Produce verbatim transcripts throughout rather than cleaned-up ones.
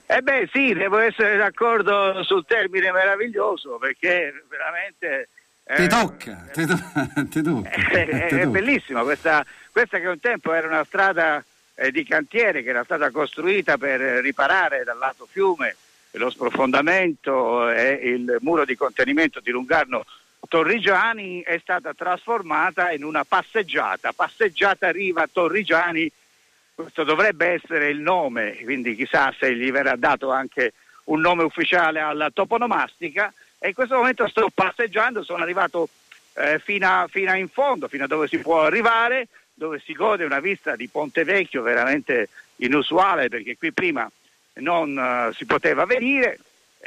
Eh beh sì, devo essere d'accordo sul termine meraviglioso, perché veramente... Eh, ti tocca, ti, to- ti tocca. È, è, è bellissima questa, questa che un tempo era una strada eh, di cantiere che era stata costruita per riparare dal lato fiume lo sprofondamento e il muro di contenimento di Lungarno Torrigiani, è stata trasformata in una passeggiata, passeggiata Riva Torrigiani. Questo dovrebbe essere il nome, quindi chissà se gli verrà dato anche un nome ufficiale alla toponomastica. E in questo momento sto passeggiando, sono arrivato eh, fino, a, fino a in fondo, fino a dove si può arrivare, dove si gode una vista di Ponte Vecchio veramente inusuale, perché qui prima non uh, si poteva venire,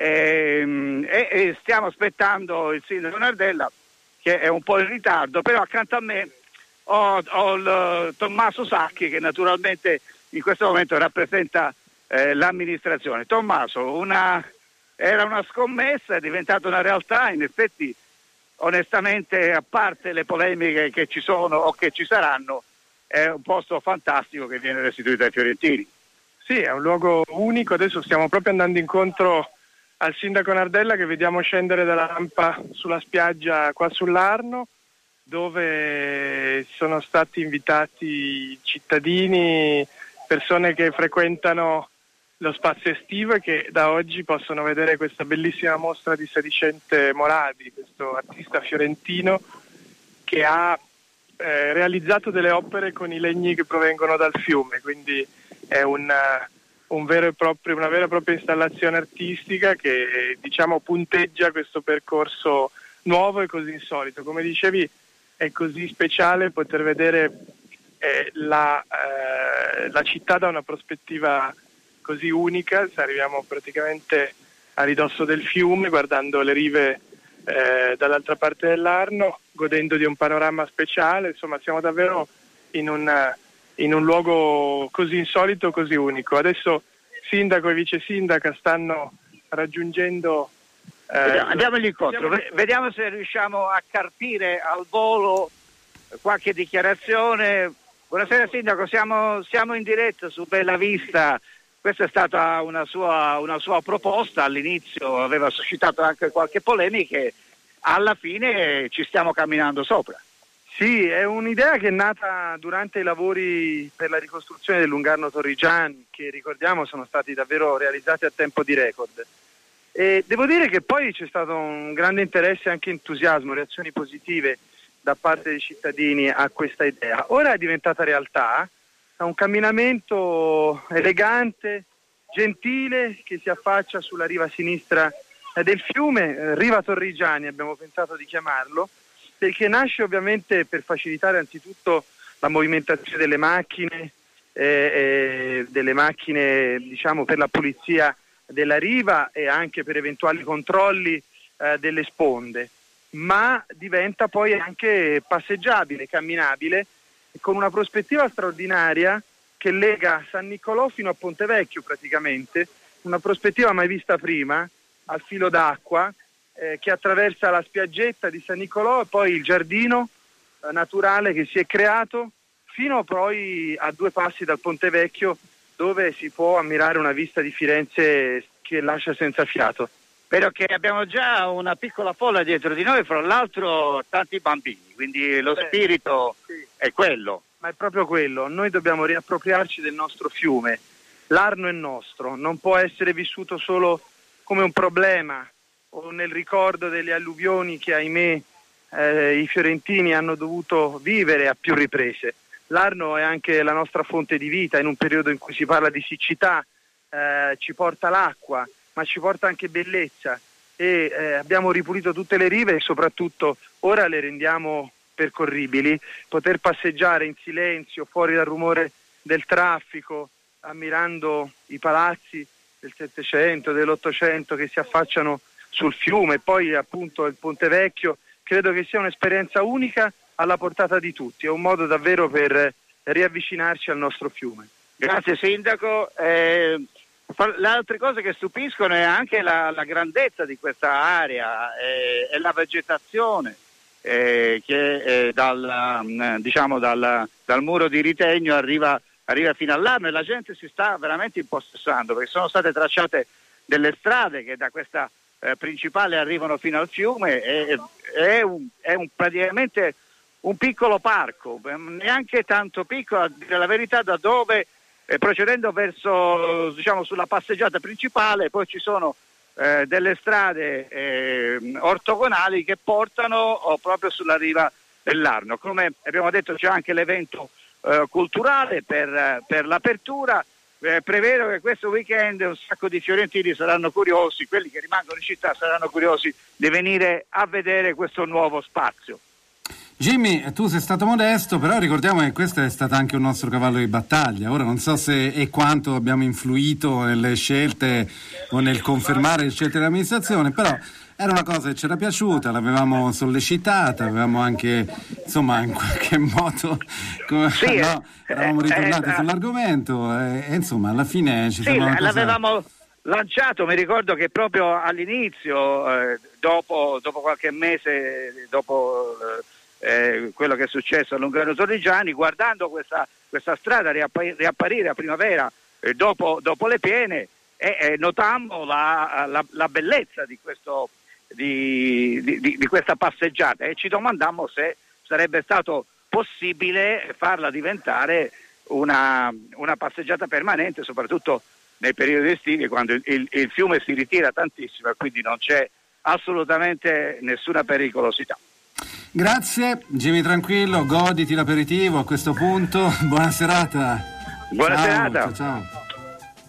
e, e, e stiamo aspettando il sindaco Nardella, che è un po' in ritardo, però accanto a me ho, ho il Tommaso Sacchi, che naturalmente in questo momento rappresenta eh, l'amministrazione. Tommaso, una, era una scommessa, è diventata una realtà, in effetti onestamente, a parte le polemiche che ci sono o che ci saranno, è un posto fantastico che viene restituito ai fiorentini. Sì, è un luogo unico, adesso stiamo proprio andando incontro al sindaco Nardella, che vediamo scendere dalla rampa sulla spiaggia qua sull'Arno, dove sono stati invitati cittadini, persone che frequentano lo spazio estivo e che da oggi possono vedere questa bellissima mostra di Sedicente Moradi, questo artista fiorentino che ha eh, realizzato delle opere con i legni che provengono dal fiume, quindi è un, un vero e proprio, una vera e propria installazione artistica che, diciamo, punteggia questo percorso nuovo e così insolito. Come dicevi, è così speciale poter vedere eh, la, eh, la città da una prospettiva così unica. Arriviamo praticamente a ridosso del fiume, guardando le rive eh, dall'altra parte dell'Arno, godendo di un panorama speciale. Insomma, siamo davvero in un, in un luogo così insolito, così unico. Adesso sindaco e vice sindaca stanno raggiungendo... Eh, andiamogli incontro, vediamo... vediamo se riusciamo a carpire al volo qualche dichiarazione. Buonasera sindaco, siamo, siamo in diretta su Bella Vista. Questa è stata una sua, una sua proposta, all'inizio aveva suscitato anche qualche polemica, alla fine ci stiamo camminando sopra. Sì, è un'idea che è nata durante i lavori per la ricostruzione del Lungarno Torrigiani, che ricordiamo sono stati davvero realizzati a tempo di record. E devo dire che poi c'è stato un grande interesse e anche entusiasmo, reazioni positive da parte dei cittadini a questa idea. Ora è diventata realtà, è un camminamento elegante, gentile, che si affaccia sulla riva sinistra del fiume, Riva Torrigiani abbiamo pensato di chiamarlo, perché nasce ovviamente per facilitare anzitutto la movimentazione delle macchine, eh, eh, delle macchine diciamo per la pulizia della riva e anche per eventuali controlli eh, delle sponde, ma diventa poi anche passeggiabile, camminabile, con una prospettiva straordinaria che lega San Niccolò fino a Ponte Vecchio praticamente, una prospettiva mai vista prima, al filo d'acqua, eh, che attraversa la spiaggetta di San Niccolò e poi il giardino eh, naturale che si è creato fino poi a due passi dal Ponte Vecchio, dove si può ammirare una vista di Firenze che lascia senza fiato. Spero che abbiamo già una piccola folla dietro di noi, fra l'altro tanti bambini, quindi lo Beh, spirito sì. È quello. Ma è proprio quello, noi dobbiamo riappropriarci del nostro fiume, l'Arno è nostro, non può essere vissuto solo come un problema o nel ricordo delle alluvioni che ahimè eh, i fiorentini hanno dovuto vivere a più riprese. L'Arno è anche la nostra fonte di vita, in un periodo in cui si parla di siccità, eh, ci porta l'acqua, ma ci porta anche bellezza e eh, abbiamo ripulito tutte le rive e soprattutto ora le rendiamo percorribili, poter passeggiare in silenzio fuori dal rumore del traffico, ammirando i palazzi del Settecento, dell'Ottocento che si affacciano sul fiume, poi appunto il Ponte Vecchio, credo che sia un'esperienza unica alla portata di tutti, è un modo davvero per riavvicinarci al nostro fiume. Grazie sindaco. Eh, le altre cose che stupiscono è anche la, la grandezza di questa area e eh, la vegetazione eh, che eh, dal, diciamo dal, dal muro di Ritegno arriva arriva fino all'Arno, e la gente si sta veramente impossessando, perché sono state tracciate delle strade che da questa eh, principale arrivano fino al fiume, e è, un, è un, praticamente un piccolo parco, neanche tanto piccolo, a dire la verità, da dove eh, procedendo verso, diciamo, sulla passeggiata principale, poi ci sono eh, delle strade eh, ortogonali che portano oh, proprio sulla riva dell'Arno. Come abbiamo detto, c'è anche l'evento eh, culturale per, per l'apertura. Eh, prevedo che questo weekend un sacco di fiorentini saranno curiosi, quelli che rimangono in città saranno curiosi di venire a vedere questo nuovo spazio. Jimmy, tu sei stato modesto, però ricordiamo che questo è stato anche un nostro cavallo di battaglia. Ora non so se e quanto abbiamo influito nelle scelte o nel confermare le scelte dell'amministrazione, però era una cosa che ci era piaciuta, l'avevamo sollecitata, avevamo anche, insomma, in qualche modo, come, sì, no, eravamo ritornati eh, eh, sull'argomento e, e insomma alla fine ci sì, siamo... l'avevamo lanciato. Mi ricordo che proprio all'inizio, eh, dopo, dopo qualche mese, dopo... Eh, Eh, quello che è successo a Lung'Arno Torrigiani, guardando questa, questa strada riapp- riapparire a primavera eh, dopo, dopo le piene, e eh, notammo la, la, la bellezza di, questo, di, di, di questa passeggiata, e ci domandammo se sarebbe stato possibile farla diventare una, una passeggiata permanente, soprattutto nei periodi estivi, quando il, il, il fiume si ritira tantissimo e quindi non c'è assolutamente nessuna pericolosità. Grazie Jimmy Tranquillo, goditi l'aperitivo a questo punto, buona serata. Buona ciao, serata. Ciao, ciao.